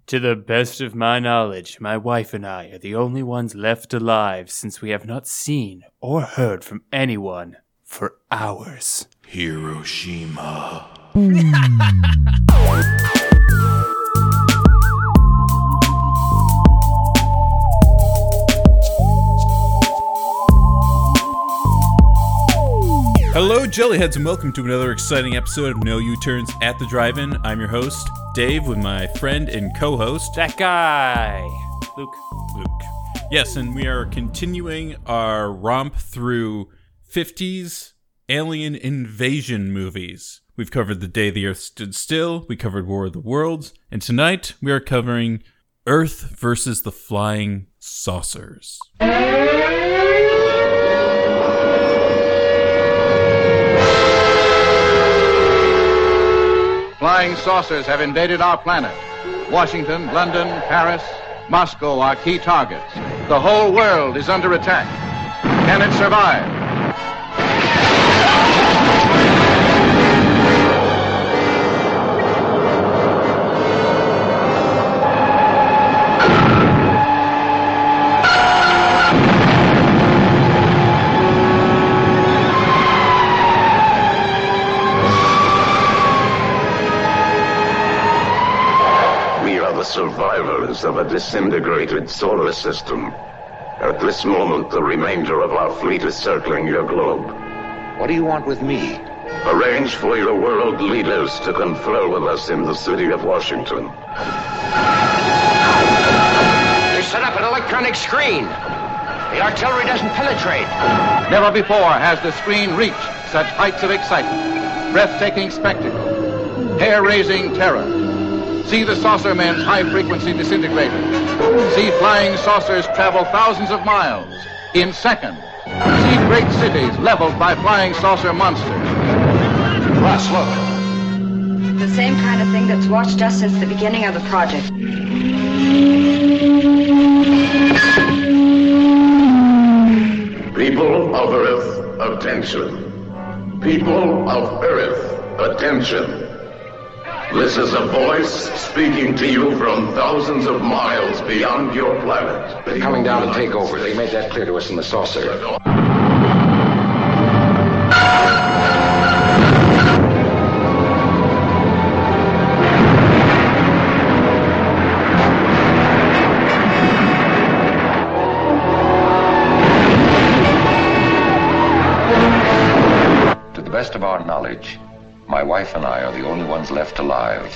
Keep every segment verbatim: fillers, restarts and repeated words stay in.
To the best of my knowledge, my wife and I are the only ones left alive since we have not seen or heard from anyone for hours. Hiroshima. Hello, Jellyheads, and welcome to another exciting episode of No U-Turns at the Drive-In. I'm your host, Dave, with my friend and co-host, That guy, Luke. Luke. Yes, and we are continuing our romp through fifties alien invasion movies. We've covered The Day the Earth Stood Still, we covered War of the Worlds, and tonight we are covering Earth versus the Flying Saucers. Flying saucers have invaded our planet. Washington, London, Paris, Moscow are key targets. The whole world is under attack. Can it survive? The survivors of a disintegrated solar system. At this moment, the remainder of our fleet is circling your globe. What do you want with me? Arrange for your world leaders to confer with us in the city of Washington. They set up an electronic screen. The artillery doesn't penetrate. Never before has the screen reached such heights of excitement, breathtaking spectacle, hair-raising terror. See the saucer men's high-frequency disintegrators. See flying saucers travel thousands of miles in seconds. See great cities leveled by flying saucer monsters. Russ, look. The same kind of thing that's watched us since the beginning of the project. People of Earth, attention. People of Earth, attention. This is a voice speaking to you from thousands of miles beyond your planet. They're coming down to take over. They made that clear to us in the saucer. To the best of our knowledge, my wife and I are the only ones left alive.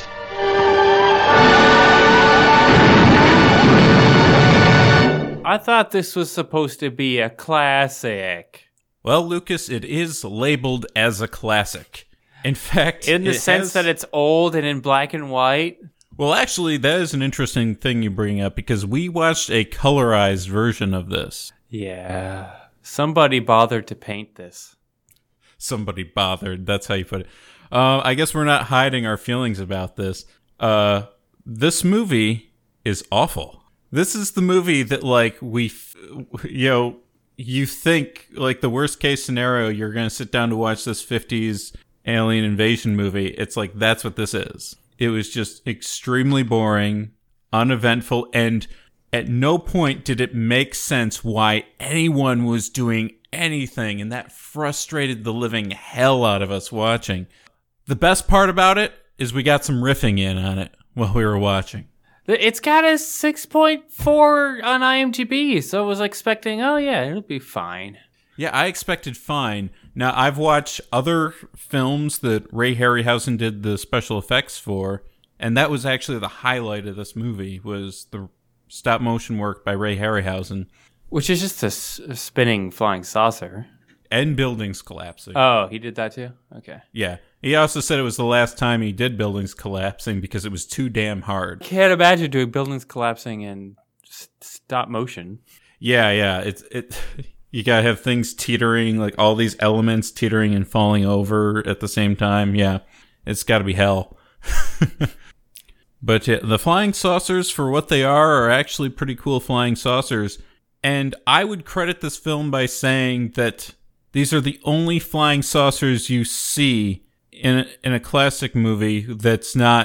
I thought this was supposed to be a classic. Well, Lucas, it is labeled as a classic. In fact, In the it sense has... that it's old and in black and white. Well, actually, that is an interesting thing you bring up, because we watched a colorized version of this. Yeah. Somebody bothered to paint this. Somebody bothered. That's how you put it. Uh, I guess we're not hiding our feelings about this. Uh, this movie is awful. This is the movie that, like, we, f- you know, you think, like, the worst case scenario, you're going to sit down to watch this fifties alien invasion movie. It's like, that's what this is. It was just extremely boring, uneventful, and at no point did it make sense why anyone was doing anything, and that frustrated the living hell out of us watching. The best part about it is we got some riffing in on it while we were watching. It's got a six point four on IMDb, so I was expecting, oh yeah, it'll be fine. Yeah, I expected fine. Now, I've watched other films that Ray Harryhausen did the special effects for, and that was actually the highlight of this movie, was the stop motion work by Ray Harryhausen. Which is just a, s- a spinning flying saucer. And buildings collapsing. Oh, he did that too? Okay. Yeah. He also said it was the last time he did buildings collapsing because it was too damn hard. Can't imagine doing buildings collapsing in s- stop motion. Yeah, yeah. It's it. You gotta have things teetering, like all these elements teetering and falling over at the same time. Yeah, it's gotta be hell. But yeah, the flying saucers, for what they are, are actually pretty cool flying saucers. And I would credit this film by saying that these are the only flying saucers you see in a, in a classic movie that's not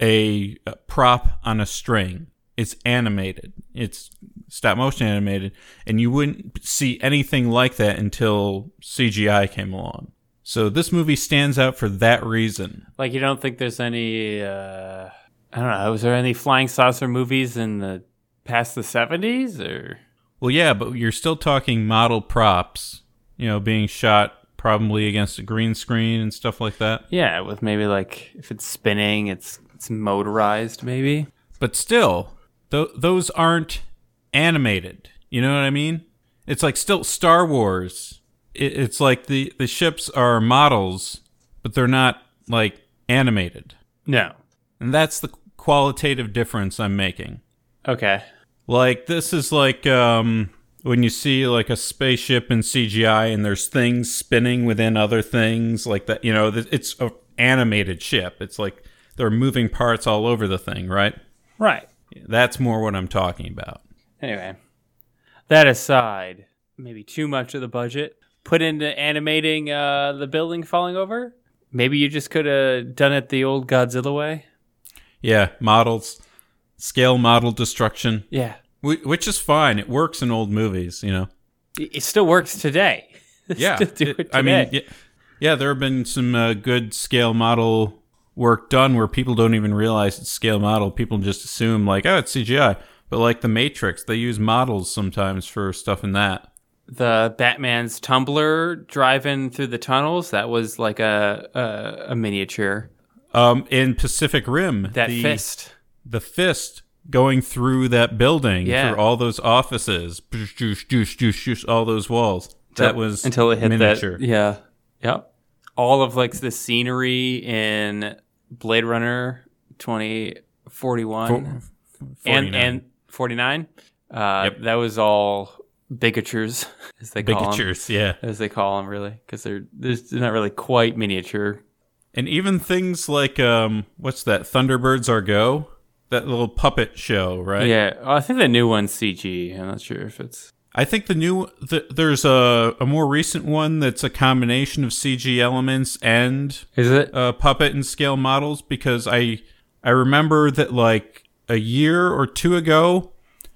a, a prop on a string. It's animated. It's stop motion animated, and you wouldn't see anything like that until C G I came along. So this movie stands out for that reason. Like, you don't think there's any, uh, I don't know, was there any flying saucer movies in the past the seventies, or? Well, yeah, but you're still talking model props, you know, being shot probably against a green screen and stuff like that. Yeah, with maybe like, if it's spinning, it's it's motorized maybe. But still, th- those aren't animated. You know what I mean? It's like still Star Wars. It- it's like the, the ships are models, but they're not like animated. No. And that's the qualitative difference I'm making. Okay. Like, this is like um, when you see like a spaceship in C G I and there's things spinning within other things like that. You know, it's an animated ship. It's like there are moving parts all over the thing, right? Right. That's more what I'm talking about. Anyway, that aside, maybe too much of the budget put into animating uh, the building falling over. Maybe you just could have done it the old Godzilla way. Yeah, models, scale model destruction. Yeah. Which is fine. It works in old movies, you know. It still works today. Yeah. Still do it it, I today. mean, yeah, yeah, there have been some uh, good scale model work done where people don't even realize it's scale model. People just assume, like, oh, it's C G I. But like The Matrix, they use models sometimes for stuff in that. The Batman's tumbler driving through the tunnels, that was like a a, a miniature. Um, in Pacific Rim, That the, fist. the fist going through that building, Yeah. through all those offices, doosh, doosh, doosh, doosh, doosh, all those walls. That was until it hit miniature. that. Yeah. Yep. All of like the scenery in Blade Runner twenty forty-one and and forty-nine. Uh, Yep. That was all bigatures, as they call them. Bigatures, yeah. As they call them, really, because they're they're not really quite miniature. And even things like, um, what's that, Thunderbirds Are Go? That little puppet show, right? Yeah, well, I think the new one's C G. I'm not sure if it's. I think the new, the, there's a, a more recent one that's a combination of C G elements and Is it? uh, puppet and scale models, because I I remember that like a year or two ago,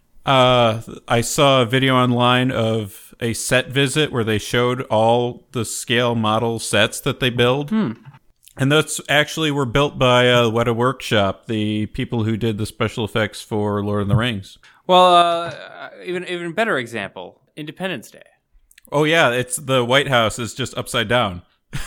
uh, I saw a video online of a set visit where they showed all the scale model sets that they build. Hmm. And those actually were built by uh, Weta Workshop, the people who did the special effects for Lord of the Rings. Well, uh, even even better example, Independence Day. Oh yeah, it's the White House is just upside down.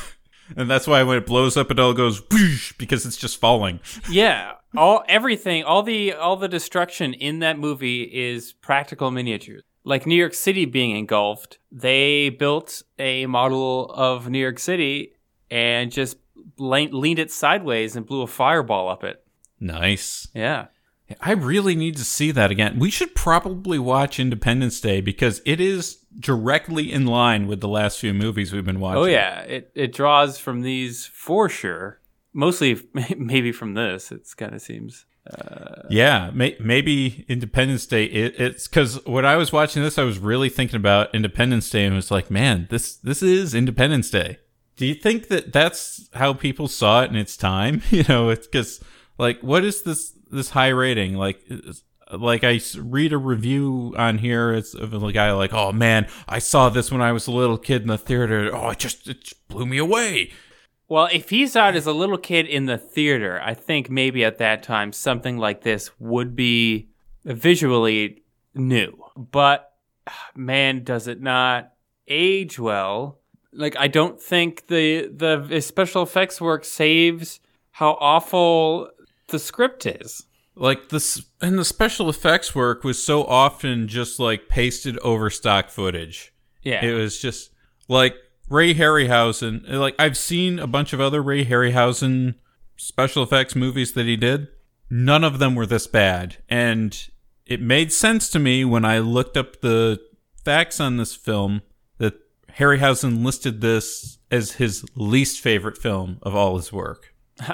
And that's why when it blows up it all goes whoosh, because it's just falling. Yeah, all everything, all the all the destruction in that movie is practical miniatures. Like New York City being engulfed, they built a model of New York City and just le- leaned it sideways and blew a fireball up it. Nice. Yeah. I really need to see that again. We should probably watch Independence Day because it is directly in line with the last few movies we've been watching. Oh yeah, it it draws from these for sure. Mostly, maybe from this. It kind of seems. Uh... Yeah, may- maybe Independence Day. It, it's because when I was watching this, I was really thinking about Independence Day and was like, man, this this is Independence Day. Do you think that that's how people saw it in its time? You know, it's because like, what is this? This high rating, like, like I read a review on here. It's of a guy like, oh man, I saw this when I was a little kid in the theater. Oh, it just it just blew me away. Well, if he saw it as a little kid in the theater, I think maybe at that time something like this would be visually new. But man, does it not age well? Like, I don't think the the special effects work saves how awful the script is. Like this, and the special effects work was so often just like pasted over stock footage. Yeah, it was just like Ray Harryhausen. Like, I've seen a bunch of other Ray Harryhausen special effects movies that he did. None of them were this bad, and it made sense to me when I looked up the facts on this film that Harryhausen listed this as his least favorite film of all his work.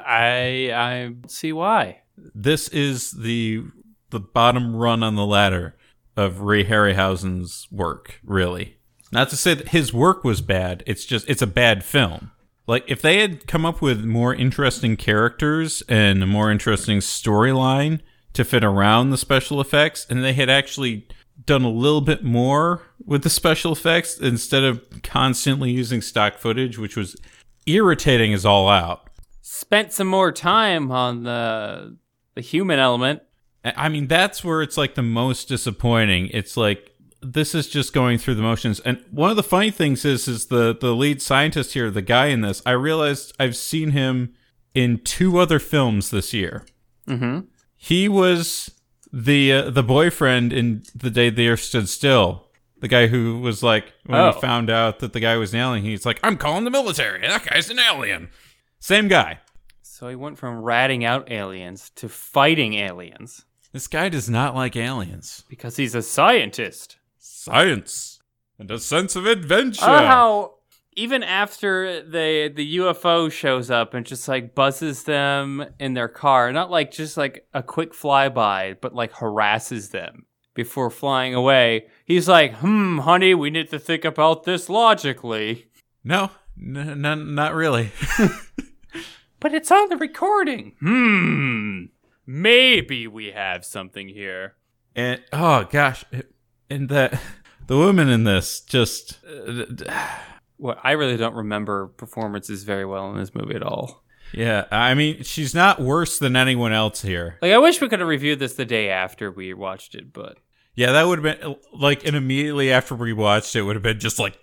I I see why. This is the the bottom run on the ladder of Ray Harryhausen's work, really. Not to say that his work was bad, it's just it's a bad film. Like, if they had come up with more interesting characters and a more interesting storyline to fit around the special effects, and they had actually done a little bit more with the special effects instead of constantly using stock footage, which was irritating as all out. Spent some more time on the the human element. I mean, that's where it's like the most disappointing. It's like, this is just going through the motions. And one of the funny things is, is the, the lead scientist here, the guy in this, I realized I've seen him in two other films this year. Mm-hmm. He was the uh, the boyfriend in The Day the Earth Stood Still. The guy who was like, when Oh. he found out that the guy was an alien, he's like, I'm calling the military. That guy's an alien. Same guy. So he went from ratting out aliens to fighting aliens This guy does not like aliens. because he's a scientist. Science and a sense of adventure. Oh, how even after the the U F O shows up and just like buzzes them in their car, not like just like a quick flyby, but like harasses them before flying away. He's like, "Hmm, honey, we need to think about this logically." No, n- n- not really. But it's on the recording. Hmm, maybe we have something here. And oh gosh, and that the woman in this just uh, Well, I really don't remember performances very well in this movie at all. yeah, I mean, she's not worse than anyone else here. Like, I wish we could have reviewed this the day after we watched it, but Yeah, that would have been like, and immediately after we watched it, would have been just like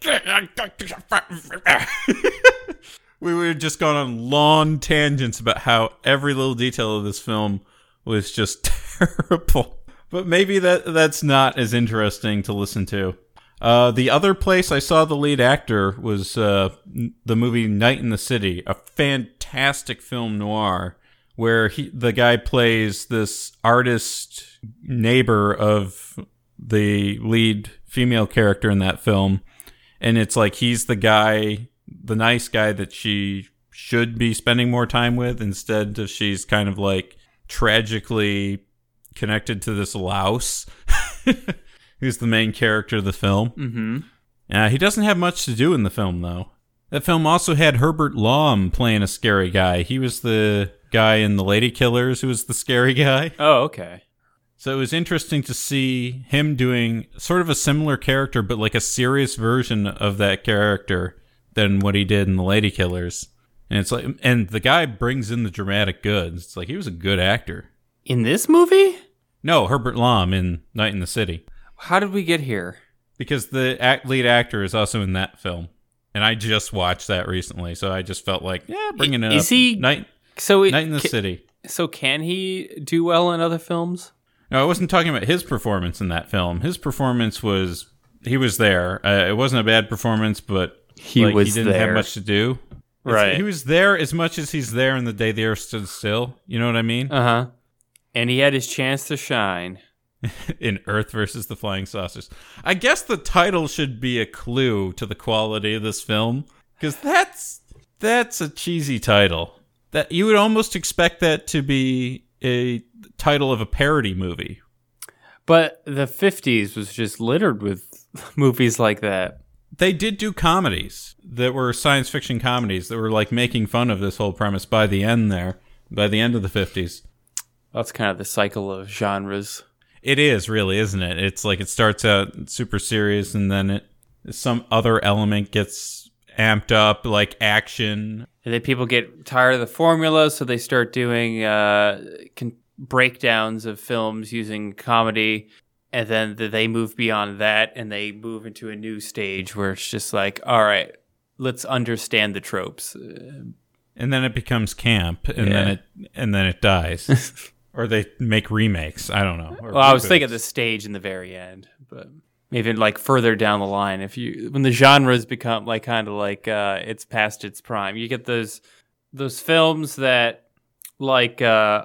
we would have just gone on long tangents about how every little detail of this film was just terrible. But maybe that that's not as interesting to listen to. Uh, the other place I saw the lead actor was uh, the movie Night in the City, a fantastic film noir where he the guy plays this artist neighbor of the lead female character in that film. And it's like he's the guy, the nice guy that she should be spending more time with, instead of she's kind of like tragically connected to this louse who's the main character of the film. mm-hmm. Uh, he doesn't have much to do in the film, though. That film also had Herbert Lom playing a scary guy. He was the guy in The Lady Killers who was the scary guy. Oh, okay. So it was interesting to see him doing sort of a similar character, but like a serious version of that character than what he did in The Lady Killers. And it's like, and the guy brings in the dramatic goods. It's like he was a good actor. In this movie? No, Herbert Lom in Night in the City. How did we get here? Because the act- lead actor is also in that film. And I just watched that recently, so I just felt like, yeah, bringing it Is up. he- Night, So, it, Night in the ca- City. So can he do well in other films? No, I wasn't talking about his performance in that film. His performance was, he was there. Uh, it wasn't a bad performance, but He like, was he didn't there. have much to do. It's- Right. He was there as much as he's there in The Day the Earth Stood Still. You know what I mean? Uh-huh. And he had his chance to shine. In Earth versus the Flying Saucers. I guess the title should be a clue to the quality of this film, because that's that's a cheesy title. That you would almost expect that to be a title of a parody movie. But the fifties was just littered with movies like that. They did do comedies that were science fiction comedies that were like making fun of this whole premise by the end there, by the end of the fifties. That's kind of the cycle of genres. It is really, isn't it? It's like it starts out super serious and then it some other element gets amped up, like action. And then people get tired of the formula, so they start doing uh, con- breakdowns of films using comedy. And then th- they move beyond that, and they move into a new stage where it's just like, all right, let's understand the tropes. Uh, And then it becomes camp and Yeah. then it and then it dies. Or they make remakes. I don't know. Or well, I was reboots. thinking the stage in the very end, but even like further down the line, if you when the genres become like kind of like uh, it's past its prime, you get those those films that like uh,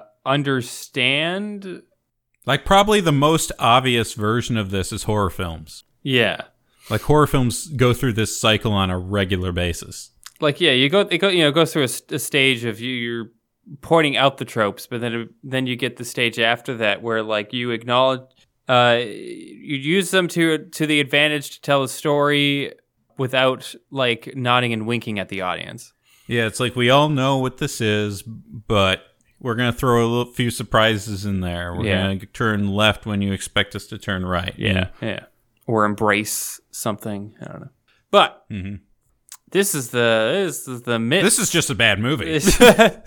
understand. Like probably the most obvious version of this is horror films. Yeah, Like horror films go through this cycle on a regular basis. like yeah, you go it go you know go through a, st- a stage of you you're pointing out the tropes, but then it, then you get the stage after that where like you acknowledge uh you use them to to the advantage to tell a story without like nodding and winking at the audience. Yeah, it's like we all know what this is, but we're going to throw a little, few surprises in there. We're Yeah. going to turn left when you expect us to turn right. Yeah, yeah. Or embrace something. I don't know. But Mm-hmm. this is the this is the myth. This is just a bad movie. This,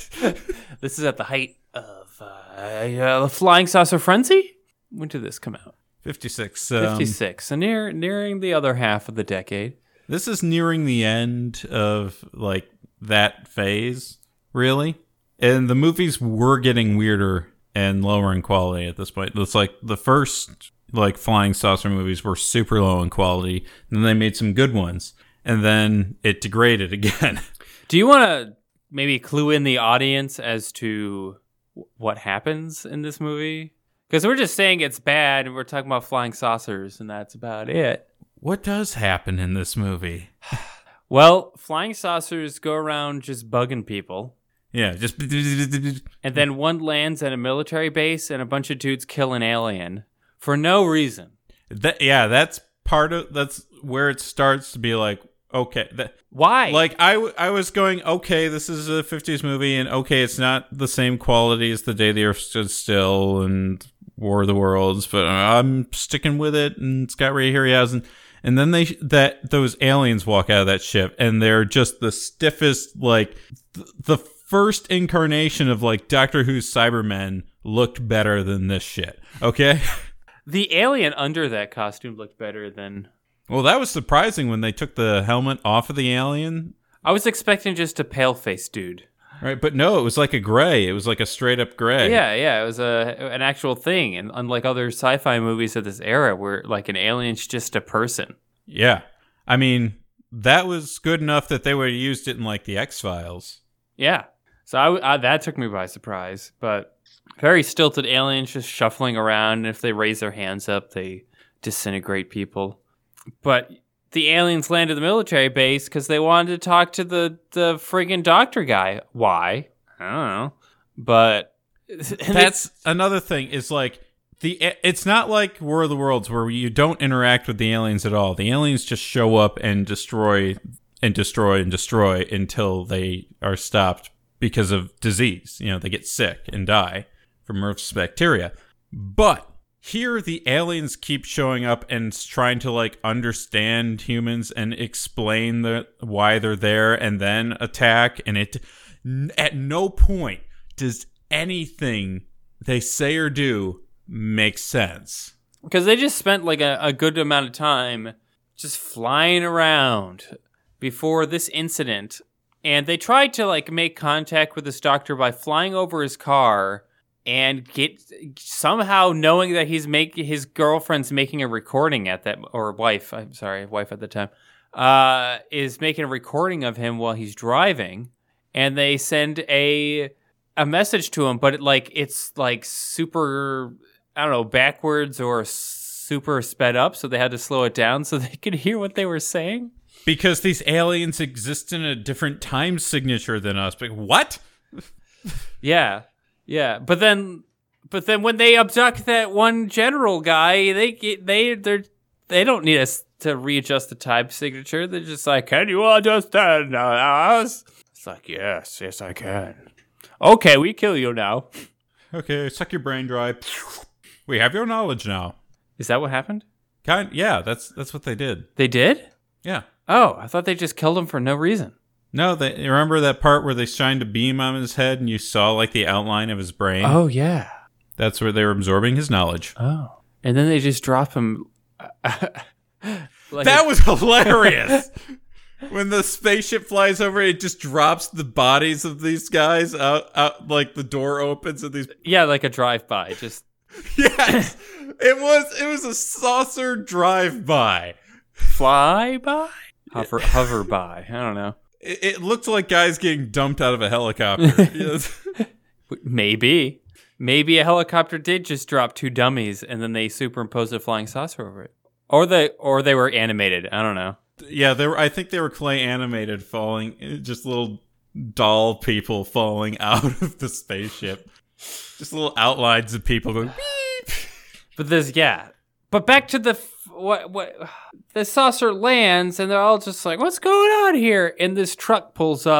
this is at the height of uh, uh, Flying Saucer Frenzy. When did this come out? fifty-six. Um, fifty-six. So near nearing the other half of the decade. This is nearing the end of like that phase, really. And the movies were getting weirder and lower in quality at this point. It's like the first like flying saucer movies were super low in quality, and then they made some good ones, and then it degraded again. Do you want to maybe clue in the audience as to what happens in this movie? Because we're just saying it's bad, and we're talking about flying saucers, and that's about it. What does happen in this movie? Well, flying saucers go around just bugging people. Yeah, just And then one lands at a military base and a bunch of dudes kill an alien for no reason. that. Yeah, that's part of. That's where it starts to be like, okay, that, Why? like I, w- I was going, okay, this is a fifties movie, and okay, it's not the same quality as The Day the Earth Stood Still and War of the Worlds, but I'm sticking with it. And Scott Ray Harryhausen, and then they that those aliens walk out of that ship, and they're just the stiffest, like th- the first incarnation of like Doctor Who's Cybermen looked better than this shit. Okay. the alien under that costume looked better than... Well, that was surprising when they took the helmet off of the alien. I was expecting just a pale-faced dude. Right, but no, it was like a gray. It was like a straight-up gray. Yeah, yeah, it was a an actual thing. And unlike other sci-fi movies of this era where like an alien's just a person. Yeah. I mean, that was good enough that they would have used it in like the X-Files. Yeah. So I, I, that took me by surprise. But very stilted aliens just shuffling around. And if they raise their hands up, they disintegrate people. But the aliens landed at the military base because they wanted to talk to the, the friggin' doctor guy. Why? I don't know. But That's another thing is like the it's not like War of the Worlds where you don't interact with the aliens at all. The aliens just show up and destroy and destroy and destroy until they are stopped because of disease. You know, they get sick and die from Earth's bacteria. But here, the aliens keep showing up and trying to like understand humans and explain the why they're there, and then attack. And it, at no point does anything they say or do make sense. because they just spent like a, a good amount of time just flying around before this incident. And they tried to like make contact with this doctor by flying over his car and get somehow knowing that he's making his girlfriend's making a recording at that, or wife, I'm sorry, wife at the time, uh, is making a recording of him while he's driving. And they send a a message to him, but it, like it's like super, I don't know, backwards or super sped up, so they had to slow it down so they could hear what they were saying. Because these aliens exist in a different time signature than us. But what? Yeah, yeah. But then, but then when they abduct that one general guy, they get they they they don't need us to readjust the time signature. They're just like, "Can you understand us?" It's like, "Yes, yes, I can." Okay, we kill you now. Okay, suck your brain dry. We have your knowledge now. Is that what happened? Kind, yeah, that's that's what they did. They did? Yeah. Oh, I thought they just killed him for no reason. No, they remember that part where they shined a beam on his head and you saw like the outline of his brain? Oh, yeah. That's where they were absorbing his knowledge. Oh. And then they just drop him. like That was hilarious. When the spaceship flies over, it just drops the bodies of these guys out, out like the door opens and these. Yeah, like a drive-by. Just Yes, it was. It was a saucer drive-by. fly by? Hover, hover by. I don't know. It, it looked like guys getting dumped out of a helicopter. Yes. Maybe. Maybe a helicopter did just drop two dummies and then they superimposed a flying saucer over it. Or they, or they were animated. I don't know. Yeah, they were. I think they were clay animated, falling, just little doll people falling out of the spaceship. Just little outlines of people going beep. But this, yeah. But back to the what? What? The saucer lands, and they're all just like, "What's going on here?" And this truck pulls up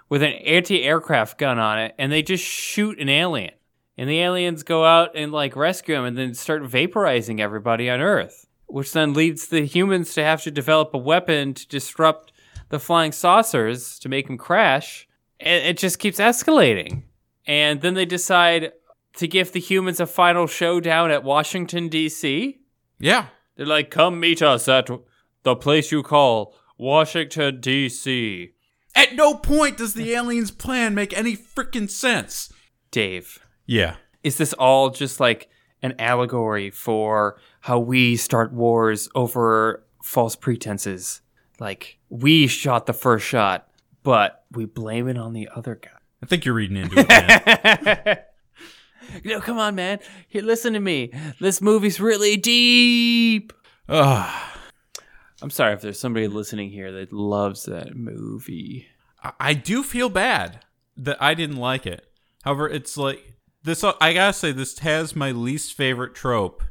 with an anti-aircraft gun on it, and they just shoot an alien. And the aliens go out and like rescue him and then start vaporizing everybody on Earth, which then leads the humans to have to develop a weapon to disrupt the flying saucers to make them crash. And it just keeps escalating. And then they decide to give the humans a final showdown at Washington, D C. Yeah. They're like, come meet us at the place you call Washington, D C. At no point does the aliens' plan make any freaking sense. Dave. Yeah. Is this all just like an allegory for how we start wars over false pretenses? Like, we shot the first shot, but we blame it on the other guy. I think you're reading into it, man. No, come on, man. Here, listen to me. This movie's really deep. Ugh. I'm sorry if there's somebody listening here that loves that movie. I, I do feel bad that I didn't like it. However, it's like... This, I gotta say, this has my least favorite trope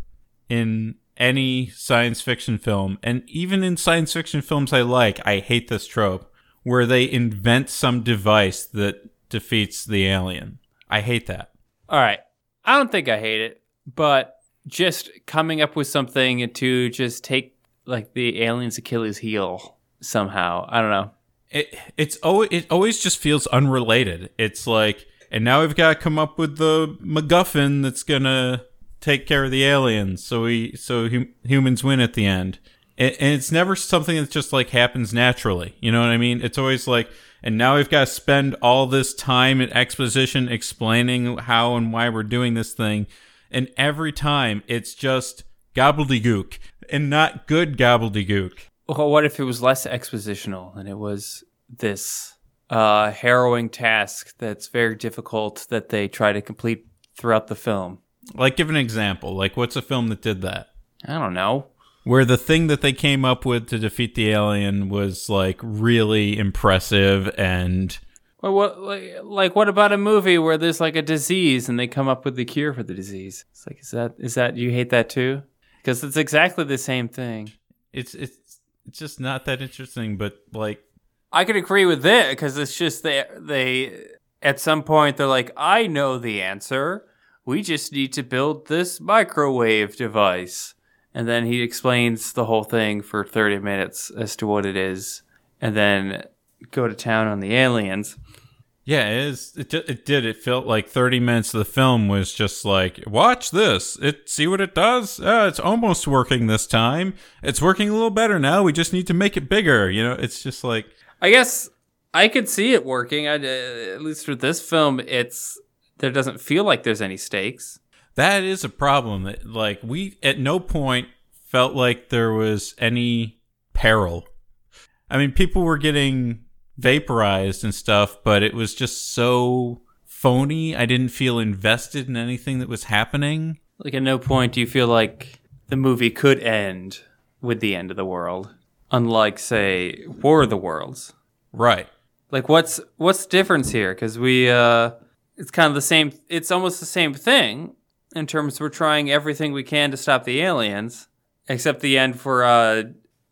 in any science fiction film. And even in science fiction films I like, I hate this trope, where they invent some device that defeats the alien. I hate that. All right. I don't think I hate it, but just coming up with something to just take like the alien's Achilles heel somehow. I don't know. It it's always, it always just feels unrelated. It's like... And now we've got to come up with the MacGuffin that's gonna take care of the aliens, so we so hum, humans win at the end. And, and it's never something that just like happens naturally. You know what I mean? It's always like, and now we've got to spend all this time in exposition explaining how and why we're doing this thing. And every time it's just gobbledygook, and not good gobbledygook. Well, what if it was less expositional and it was this? Uh, harrowing task that's very difficult that they try to complete throughout the film. Like, give an example. Like, what's a film that did that? I don't know. Where the thing that they came up with to defeat the alien was, like, really impressive and... Well, what, like, like, what about a movie where there's, like, a disease and they come up with the cure for the disease? It's like, is that, is that, you hate that too? Because it's exactly the same thing. It's, it's, it's just not that interesting, but, like... I could agree with it because it's just they they at some point they're like, I know the answer. We just need to build this microwave device. And then he explains the whole thing for thirty minutes as to what it is, and then go to town on the aliens. Yeah, it is. It, it did. It felt like thirty minutes of the film was just like, watch this. It see what it does. Uh, it's almost working this time. It's working a little better now. We just need to make it bigger. You know, it's just like. I guess I could see it working. I, uh, at least for this film, it's there doesn't feel like there's any stakes. That is a problem. That like we at no point felt like there was any peril. I mean, people were getting vaporized and stuff, but it was just so phony. I didn't feel invested in anything that was happening. Like at no point do you feel like the movie could end with the end of the world. Unlike, say, War of the Worlds. Right. Like, what's what's the difference here? Because we, uh, it's kind of the same, it's almost the same thing in terms we're trying everything we can to stop the aliens, except the end for uh,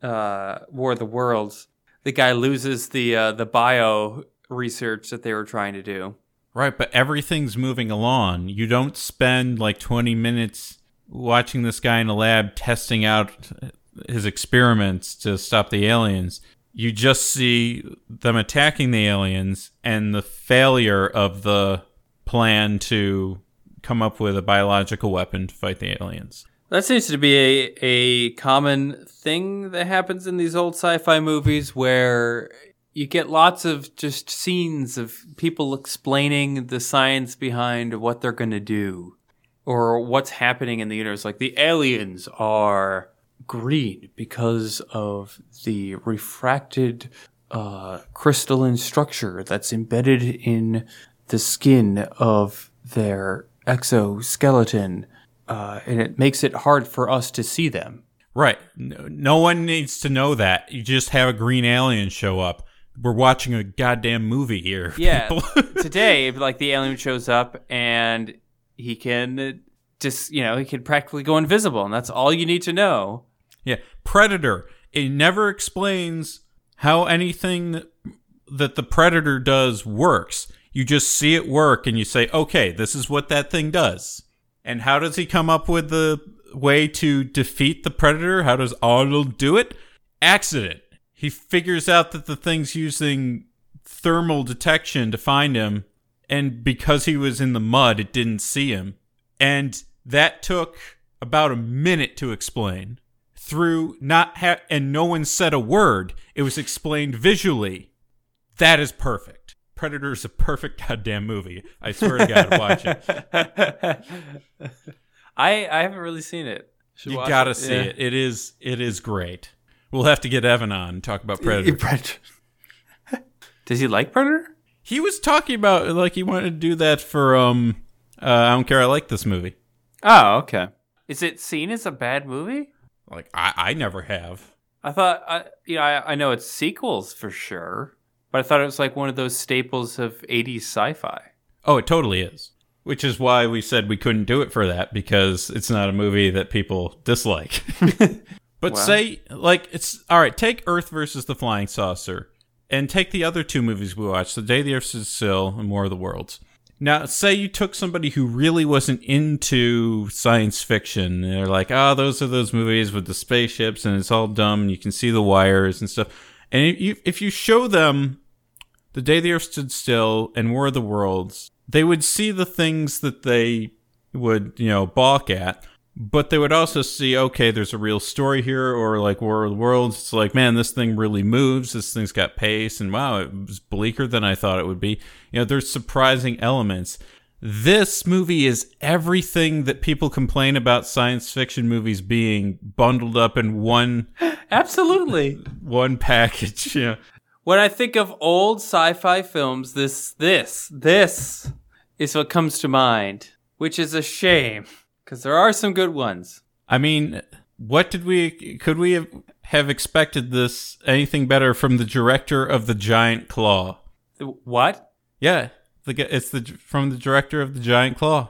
uh, War of the Worlds. The guy loses the uh, the bio research that they were trying to do. Right, but everything's moving along. You don't spend like twenty minutes watching this guy in a lab testing out his experiments to stop the aliens. You just see them attacking the aliens and the failure of the plan to come up with a biological weapon to fight the aliens. That seems to be a, a common thing that happens in these old sci-fi movies where you get lots of just scenes of people explaining the science behind what they're going to do or what's happening in the universe. Like the aliens are green because of the refracted uh, crystalline structure that's embedded in the skin of their exoskeleton, uh, and it makes it hard for us to see them. Right. No, no one needs to know that. You just have a green alien show up. We're watching a goddamn movie here. Yeah. Today, like the alien shows up and he can just, you know, he can practically go invisible, and that's all you need to know. Yeah, Predator. It never explains how anything that the Predator does works. You just see it work and you say, okay, this is what that thing does. And how does he come up with the way to defeat the Predator? How does Arnold do it? Accident. He figures out that the thing's using thermal detection to find him, and because he was in the mud, it didn't see him. And that took about a minute to explain. Through not ha- and no one said a word. It was explained visually. That is perfect. Predator is a perfect goddamn movie. I swear to God, watch it. I I haven't really seen it. Should You watch gotta it. see Yeah. it. It is it is great. We'll have to get Evan on and talk about Predator. Predator. Does he like Predator? He was talking about like he wanted to do that for um uh, I Don't Care, I Like This Movie. Oh, okay. Is it seen as a bad movie? Like I, I never have. I thought, I, you know, I, I know it's sequels for sure, but I thought it was like one of those staples of eighties sci-fi. Oh, it totally is. Which is why we said we couldn't do it for that, because it's not a movie that people dislike. But Wow. say, like, it's all right. Take Earth versus the Flying Saucer, and take the other two movies we watched, The Day the Earth Stood Still and War of the Worlds. Now, say you took somebody who really wasn't into science fiction. And they're like, oh, those are those movies with the spaceships, and it's all dumb, and you can see the wires and stuff. And if you, if you show them The Day the Earth Stood Still and War of the Worlds, they would see the things that they would, you know, balk at. But they would also see, okay, there's a real story here, or like War of the Worlds. It's like, man, this thing really moves. This thing's got pace, and wow, it was bleaker than I thought it would be. You know, there's surprising elements. This movie is everything that people complain about science fiction movies being bundled up in one Absolutely. one package. You know. When I think of old sci-fi films, this, this, this is what comes to mind, which is a shame, because there are some good ones. I mean, what did we, could we have, have expected this, anything better from the director of The Giant Claw? What? Yeah, the gu- it's the from the director of The Giant Claw.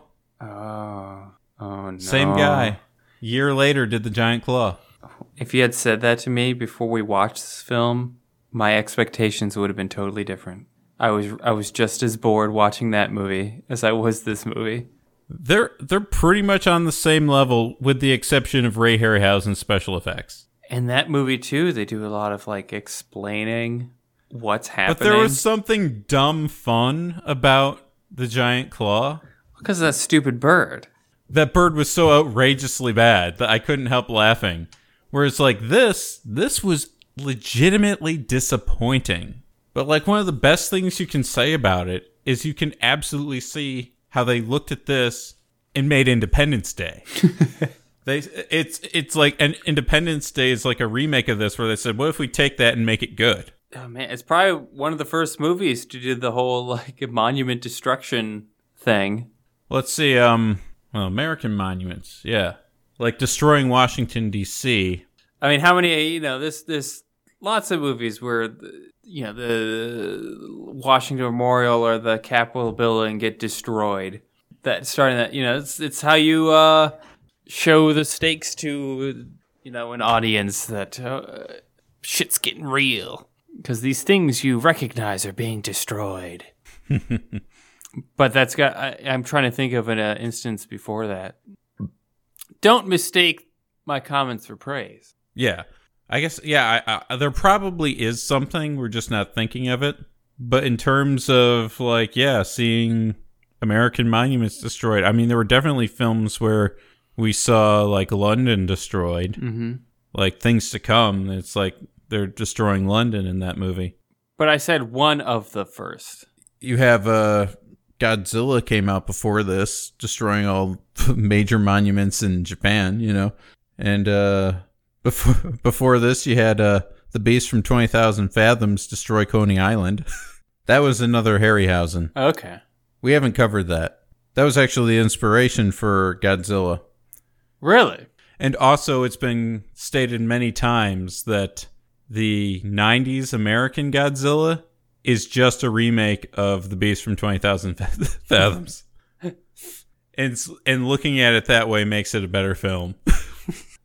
Oh, oh no. Same guy. Year later did The Giant Claw. If you had said that to me before we watched this film, my expectations would have been totally different. I was I was just as bored watching that movie as I was this movie. They're they're pretty much on the same level, with the exception of Ray Harryhausen's special effects. And that movie too, they do a lot of like explaining what's happening. But there was something dumb fun about The Giant Claw. Because of that stupid bird. That bird was so outrageously bad that I couldn't help laughing. Whereas like this, this was legitimately disappointing. But like one of the best things you can say about it is you can absolutely see how they looked at this and made Independence Day. they it's it's like an Independence Day is like a remake of this, where they said, what if we take that and make it good? Oh man, it's probably one of the first movies to do the whole like monument destruction thing. Let's see, um well, American monuments, yeah. Like destroying Washington D C. I mean, how many, you know, this this lots of movies where the, you know, the Washington Memorial or the Capitol building get destroyed. That starting that, you know, it's it's how you uh, show the stakes to, you know, an audience that uh, shit's getting real, because these things you recognize are being destroyed. But that's got. I, I'm trying to think of an uh, instance before that. Don't mistake my comments for praise. Yeah. I guess, yeah, I, I, there probably is something. We're just not thinking of it. But in terms of, like, yeah, seeing American monuments destroyed, I mean, there were definitely films where we saw, like, London destroyed. Mm-hmm. Like, Things to Come. It's like they're destroying London in that movie. But I said one of the first. You have uh, Godzilla came out before this, destroying all major monuments in Japan, you know. And, uh... Before, before this, you had uh, the Beast from twenty thousand Fathoms destroy Coney Island. That was another Harryhausen. Okay. We haven't covered that. That was actually the inspiration for Godzilla. Really? And also, it's been stated many times that the nineties American Godzilla is just a remake of the Beast from twenty thousand Fathoms. and, and looking at it that way makes it a better film.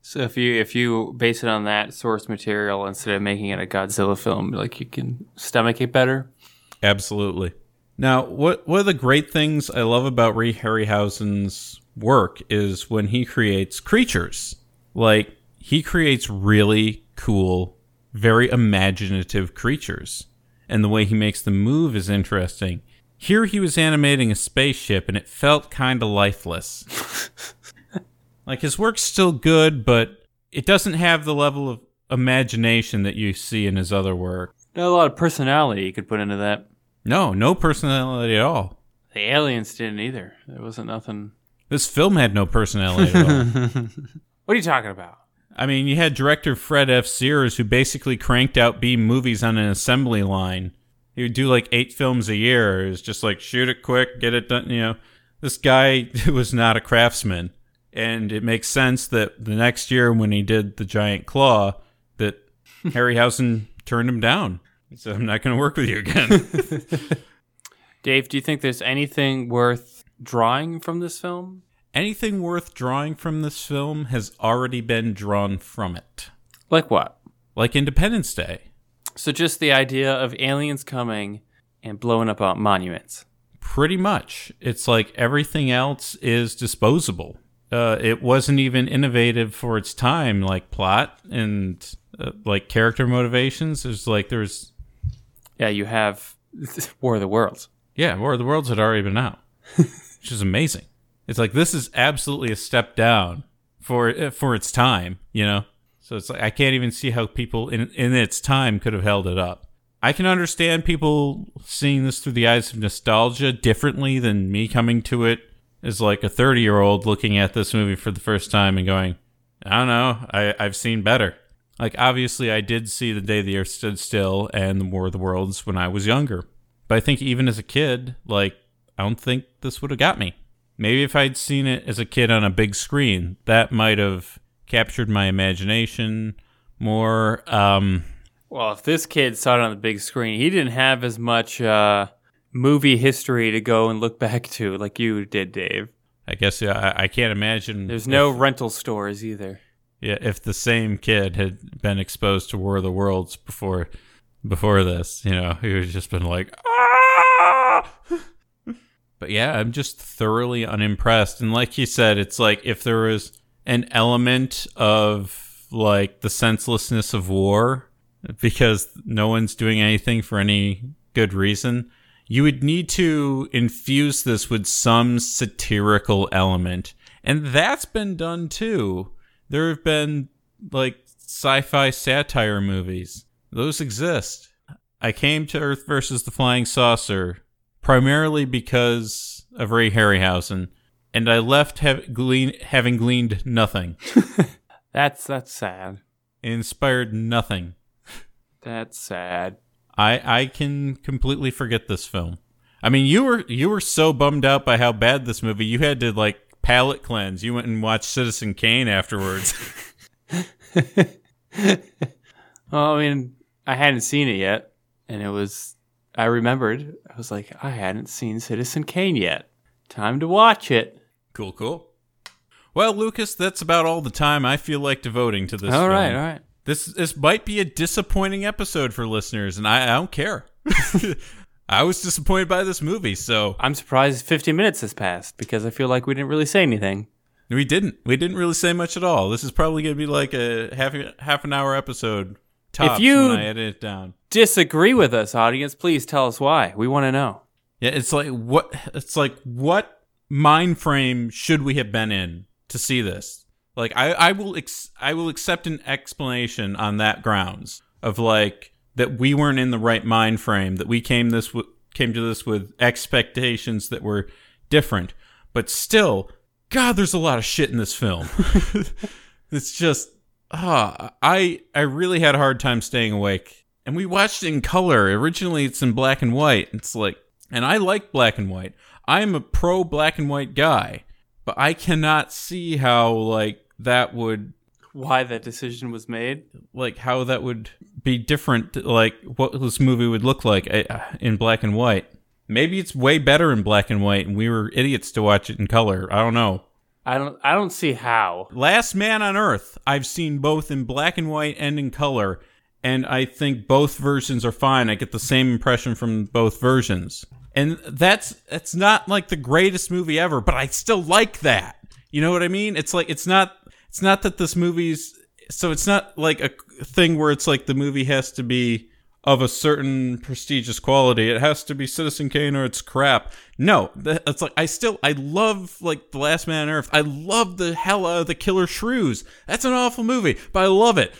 So if you if you base it on that source material instead of making it a Godzilla film, like you can stomach it better. Absolutely. Now, what one of the great things I love about Ray Harryhausen's work is when he creates creatures. Like, he creates really cool, very imaginative creatures. And the way he makes them move is interesting. Here he was animating a spaceship, and it felt kind of lifeless. Like, his work's still good, but it doesn't have the level of imagination that you see in his other work. Not a lot of personality you could put into that. No, no personality at all. The aliens didn't either. There wasn't nothing. This film had no personality at all. What are you talking about? I mean, you had director Fred F. Sears, who basically cranked out B movies on an assembly line. He would do like eight films a year. It was just like, shoot it quick, get it done. You know, this guy was not a craftsman. And it makes sense that the next year when he did The Giant Claw, that Harryhausen turned him down. He said, I'm not going to work with you again. Dave, do you think there's anything worth drawing from this film? Anything worth drawing from this film has already been drawn from it. Like what? Like Independence Day. So just the idea of aliens coming and blowing up uh, monuments. Pretty much. It's like everything else is disposable. Uh, it wasn't even innovative for its time, like plot and uh, like character motivations. There's like, there's... Yeah, you have War of the Worlds. Yeah, War of the Worlds had already been out, which is amazing. It's like, this is absolutely a step down for for its time, you know? So it's like, I can't even see how people in, in its time could have held it up. I can understand people seeing this through the eyes of nostalgia differently than me coming to it as like a thirty-year-old looking at this movie for the first time and going, I don't know, I, I've seen better. Like, obviously, I did see The Day the Earth Stood Still and The War of the Worlds when I was younger. But I think even as a kid, like, I don't think this would have got me. Maybe if I'd seen it as a kid on a big screen, that might have captured my imagination more. Um, well, if this kid saw it on the big screen, he didn't have as much uh, movie history to go and look back to like you did, Dave. I guess yeah, I, I can't imagine. There's no if, rental stores either. Yeah, if the same kid had been exposed to War of the Worlds before before this, you know, he would have just been like, ah! But yeah, I'm just thoroughly unimpressed. And like you said, it's like if there was an element of like the senselessness of war because no one's doing anything for any good reason, you would need to infuse this with some satirical element. And that's been done too. There have been like sci-fi satire movies. Those exist. I came to Earth versus the Flying Saucer primarily because of Ray Harryhausen, and I left have glean, having gleaned nothing. That's that's sad. It inspired nothing. That's sad. I I can completely forget this film. I mean, you were you were so bummed out by how bad this movie, you had to like palate cleanse. You went and watched Citizen Kane afterwards. Well, I mean, I hadn't seen it yet, and it was. I remembered. I was like, I hadn't seen Citizen Kane yet. Time to watch it. Cool, cool. Well, Lucas, that's about all the time I feel like devoting to this all film. right, all right. This this might be a disappointing episode for listeners, and I, I don't care. I was disappointed by this movie, so... I'm surprised fifty minutes has passed, because I feel like we didn't really say anything. We didn't. We didn't really say much at all. This is probably going to be like a half, half an hour episode tops if you when I edit it down. Disagree with us, audience, please tell us why. We want to know. Yeah, it's like, what? It's like, what mind frame should we have been in to see this? Like, I, I will ex- I will accept an explanation on that grounds of like that we weren't in the right mind frame, that we came this w- came to this with expectations that were different, but still, God, there's a lot of shit in this film. It's just, ah, I I really had a hard time staying awake, and we watched it in color. Originally, it's in black and white. It's like, and I like black and white. I'm a pro black and white guy, but I cannot see how like that would why that decision was made, like how that would be different, like what this movie would look like in black and white. Maybe it's way better in black and white and we were idiots to watch it in color. I don't know. I don't I don't see how. Last Man on Earth, I've seen both in black and white and in color, and I think both versions are fine. I get the same impression from both versions. And that's that's not like the greatest movie ever, but I still like that. You know what I mean? It's like it's not it's not that this movie's so it's not like a thing where it's like the movie has to be of a certain prestigious quality. It has to be Citizen Kane or it's crap. No, it's like I still I love like The Last Man on Earth. I love the hell out of The Killer Shrews. That's an awful movie, but I love it.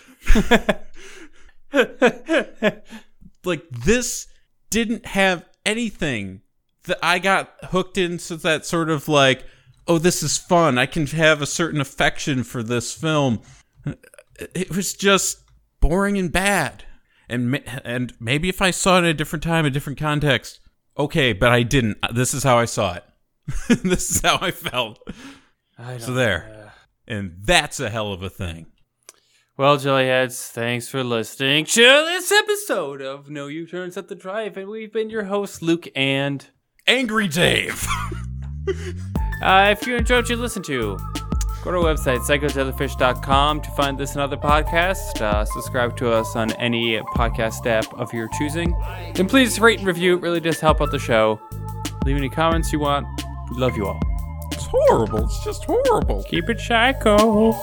Like this didn't have anything that I got hooked into that sort of like, oh, this is fun. I can have a certain affection for this film. It was just boring and bad. And and maybe if I saw it in a different time, a different context, okay, but I didn't. This is how I saw it. This is how I felt. I so there. Uh... And that's a hell of a thing. Well, Jellyheads, thanks for listening to this episode of No U-Turns at the Drive. And we've been your hosts, Luke and... Angry Dave. uh, if you enjoyed what you listened to, go to our website, psycho jellyfish dot com, to find this and other podcasts. Uh, subscribe to us on any podcast app of your choosing. And please rate and review. It really does help out the show. Leave any comments you want. We love you all. It's horrible. It's just horrible. Keep it psycho.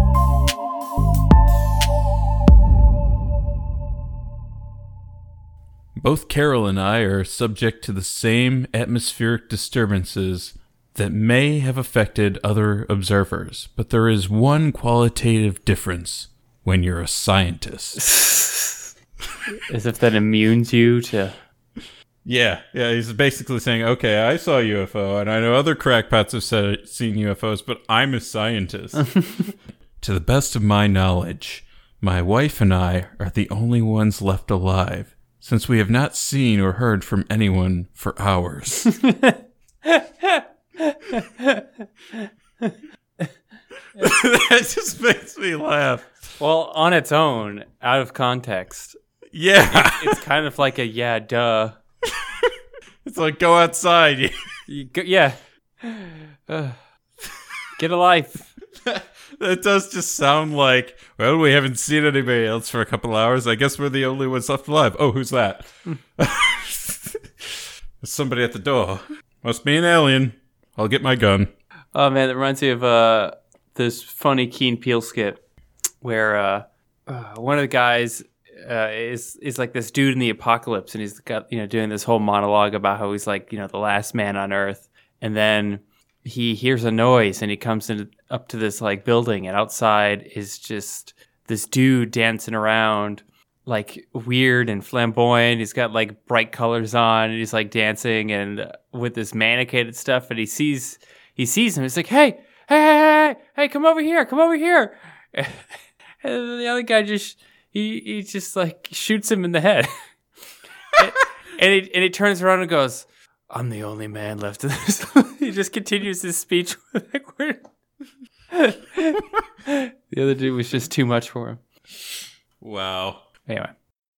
Both Carol and I are subject to the same atmospheric disturbances that may have affected other observers, but there is one qualitative difference when you're a scientist. As if that immunes you to... Yeah, yeah, he's basically saying, okay, I saw a U F O, and I know other crackpots have said, seen U F Os, but I'm a scientist. To the best of my knowledge, my wife and I are the only ones left alive, since we have not seen or heard from anyone for hours. That just makes me laugh. Well, on its own, out of context. Yeah. It, it's kind of like a yeah, duh. It's like, go outside. You go, yeah. Uh, get a life. That does just sound like, well, we haven't seen anybody else for a couple hours. I guess we're the only ones left alive. Oh, who's that? There's somebody at the door. Must be an alien. I'll get my gun. Oh, man, that reminds me of uh, this funny Key and Peele skit where uh, uh, one of the guys uh, is is like this dude in the apocalypse, and he's got, you know, doing this whole monologue about how he's like, you know, the last man on Earth. And then he hears a noise, and he comes in, up to this like building, and outside is just this dude dancing around, like weird and flamboyant. He's got like bright colors on, and he's like dancing and uh, with this mannequin stuff. And he sees he sees him. He's like, hey, hey, hey, hey, hey, come over here, come over here. And then the other guy just he he just like shoots him in the head. and, and he and he turns around and goes, I'm the only man left in this. He just continues his speech with like, word. The other dude was just too much for him. Wow. Anyway.